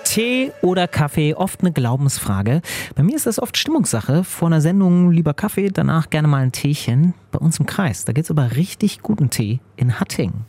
Tee oder Kaffee, oft eine Glaubensfrage. Bei mir ist das oft Stimmungssache. Vor einer Sendung lieber Kaffee, danach gerne mal ein Teechen. Bei uns im Kreis, da gibt's aber richtig guten Tee in Hattingen.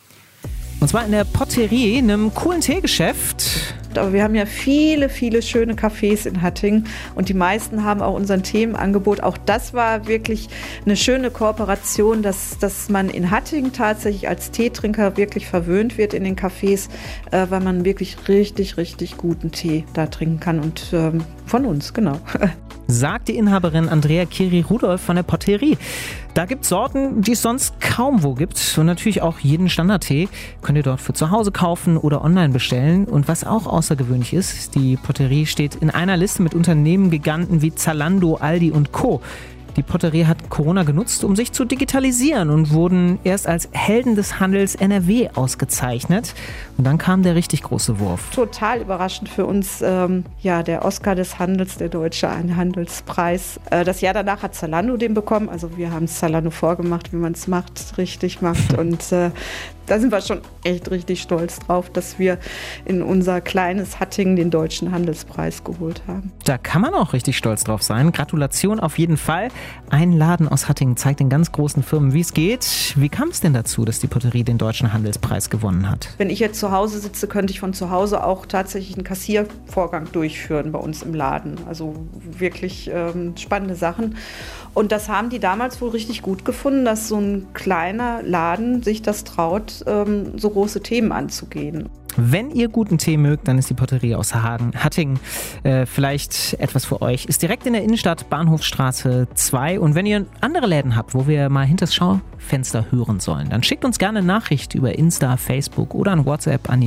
Und zwar in der Poterie, einem coolen Teegeschäft. Aber wir haben ja viele, viele schöne Cafés in Hattingen und die meisten haben auch unser Themenangebot. Auch das war wirklich eine schöne Kooperation, dass man in Hattingen tatsächlich als Teetrinker wirklich verwöhnt wird in den Cafés, weil man wirklich richtig, richtig guten Tee da trinken kann und von uns, genau. Sagt die Inhaberin Andrea Kiri-Rudolph von der Poterie. Da gibt es Sorten, die es sonst kaum wo gibt. Und natürlich auch jeden Standardtee könnt ihr dort für zu Hause kaufen oder online bestellen. Und was auch außergewöhnlich ist, die Poterie steht in einer Liste mit Unternehmen-Giganten wie Zalando, Aldi und Co. Die Poterie hat Corona genutzt, um sich zu digitalisieren und wurden erst als Helden des Handels NRW ausgezeichnet. Und dann kam der richtig große Wurf. Total überraschend für uns, der Oscar des Handels, der Deutsche Handelspreis. Das Jahr danach hat Zalando den bekommen. Also wir haben Zalando vorgemacht, wie man es richtig macht. Und da sind wir schon echt richtig stolz drauf, dass wir in unser kleines Hattingen den Deutschen Handelspreis geholt haben. Da kann man auch richtig stolz drauf sein. Gratulation auf jeden Fall. Ein Laden aus Hattingen zeigt den ganz großen Firmen, wie es geht. Wie kam es denn dazu, dass die Poterie den Deutschen Handelspreis gewonnen hat? Wenn ich jetzt zu Hause sitze, könnte ich von zu Hause auch tatsächlich einen Kassiervorgang durchführen bei uns im Laden. Also wirklich spannende Sachen. Und das haben die damals wohl richtig gut gefunden, dass so ein kleiner Laden sich das traut, so große Themen anzugehen. Wenn ihr guten Tee mögt, dann ist die Poterie aus Hattingen vielleicht etwas für euch. Ist direkt in der Innenstadt, Bahnhofstraße 2. Und wenn ihr andere Läden habt, wo wir mal hinters Schaufenster hören sollen, dann schickt uns gerne eine Nachricht über Insta, Facebook oder ein WhatsApp an die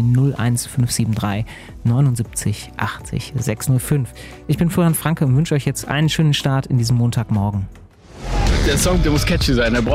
01573 79 80 605. Ich bin Florian Franke und wünsche euch jetzt einen schönen Start in diesem Montagmorgen. Der Song, der muss catchy sein.